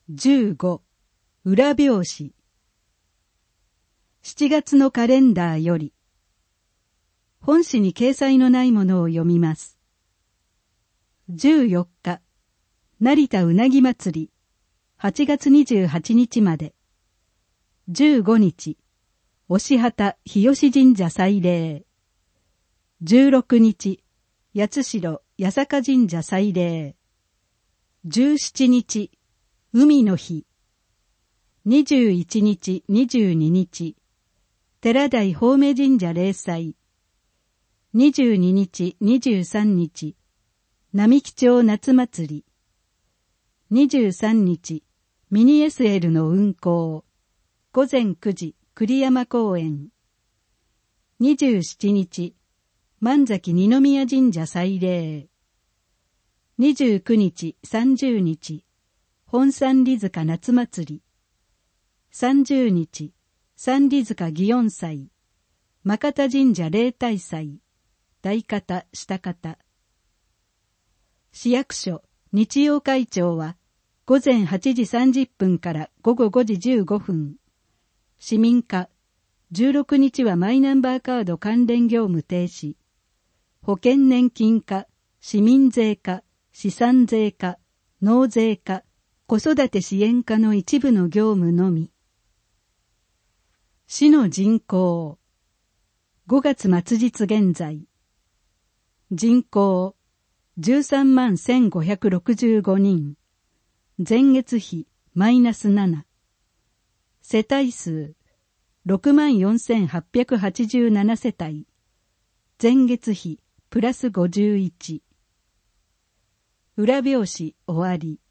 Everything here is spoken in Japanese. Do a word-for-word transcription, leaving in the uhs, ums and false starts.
じゅうご、裏表紙。しちがつのカレンダーより、本誌に掲載のないものを読みます。じゅうよっか、成田うなぎ祭り、はちがつにじゅうはちにちまで。じゅうごにち、押幡日吉神社祭礼。じゅうろくにち、八代八坂神社祭礼。じゅうしちにち、海の日。にじゅういちにち、にじゅうににち、寺台法目神社例祭。にじゅうににち、にじゅうさんにち、並木町夏祭り。にじゅうさんにち、ミニ エスエル の運行。ごぜんくじ、栗山公園。にじゅうしちにち、万崎二宮神社祭礼。にじゅうくにち、さんじゅうにち、本三里塚夏祭り。さんじゅうにち、三里塚祇園祭。真方神社例大祭。大方、下方。市役所、日曜会長は、ごぜんはちじさんじゅっぷんからごごごじじゅうごふん。市民課、じゅうろくにちはマイナンバーカード関連業務停止。保険年金課、市民税課、資産税課、納税課、子育て支援課の一部の業務のみ。市の人口。ごがつ末日現在。人口じゅうさんまんせんごひゃくろくじゅうごにん。前月比マイナスなな。世帯数ろくまんよんせんはっぴゃくはちじゅうなな世帯。前月比プラスごじゅういち。裏表紙終わり。